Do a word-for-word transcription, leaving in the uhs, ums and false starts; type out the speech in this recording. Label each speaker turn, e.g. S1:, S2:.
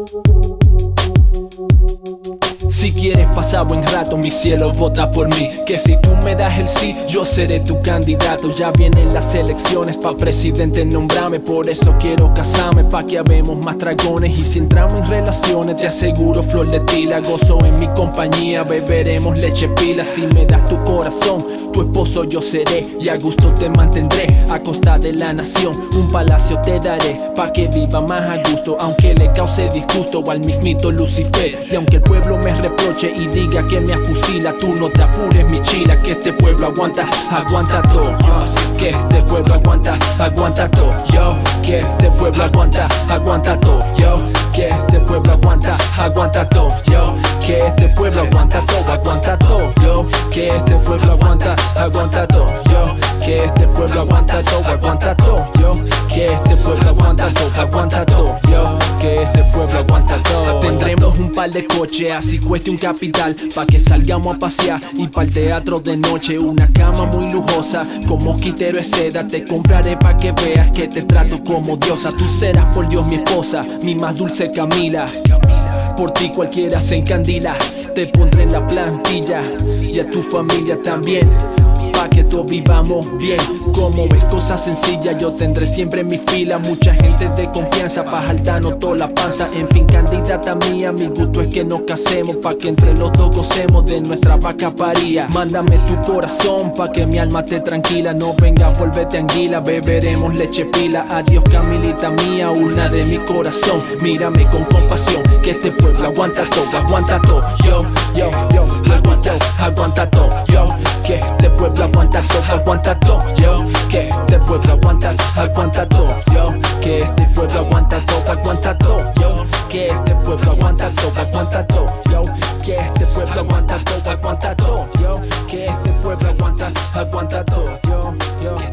S1: Si quieres pasar buen rato, mi cielo, vota por mí. Que si tú me das el sí, yo seré tu candidato. Ya vienen las elecciones, pa' presidente nombrame. Por eso quiero casarme, pa' que habemos más dragones. Y si entramos en relaciones, te aseguro flor de tila. Gozo en mi compañía, beberemos leche pila. Si me das tu corazón, tu esposo yo seré. Y a gusto te mantendré, a costa de la nación. Un palacio te daré, pa' que viva más a gusto. Aunque le cause disgusto al mismito Lucifer. Y aunque el pueblo me reproche y diga que me afusila, tú no te apures mi chila, que este pueblo aguanta, aguanta todo, yo. Que este pueblo aguanta, aguanta todo, yo. Que este pueblo aguanta, aguanta todo, yo. Que este pueblo aguanta, aguanta todo, yo. Que este pueblo aguanta todo, aguanta todo, yo. Que este pueblo aguanta, aguanta todo, yo. Que este pueblo aguanta todo, aguanta todo, yo. Que este pueblo aguanta todo, aguanta todo, yo. Que este pueblo aguanta todo. Tendremos un par de coches, así cueste un capital, pa' que salgamos a pasear y pa'l teatro de noche. Una cama muy lujosa, con mosquitero de seda. Te compraré pa' que veas que te trato como diosa. Tú serás por Dios mi esposa, mi más dulce Camila. Por ti cualquiera se encandila. Te pondré en la plantilla y a tu familia también, pa' que todos vivamos bien. Como ves, cosas sencillas yo tendré siempre en mi fila. Mucha gente de confianza, pa' jaltarnos toda la panza. En fin, candidata mía, mi gusto es que nos casemos, pa' que entre los dos gocemos de nuestra vaca paría. Mándame tu corazón, pa' que mi alma esté tranquila. No vengas, volvete anguila, beberemos leche pila. Adiós Camilita mía, urna de mi corazón. Mírame con compasión, que este pueblo aguanta todo, aguanta todo, yo, yo, yo. Aguanta, aguanta todo, yo. Que este pueblo aguanta todo, aguanta todo, yo. Que este pueblo aguanta, aguanta todo, yo. Que este pueblo aguanta todo, aguanta todo, yo. Que este pueblo aguanta todo, aguanta todo, yo. Que este pueblo aguanta todo, aguanta todo, yo. Que este pueblo aguanta, aguanta todo, yo, yo.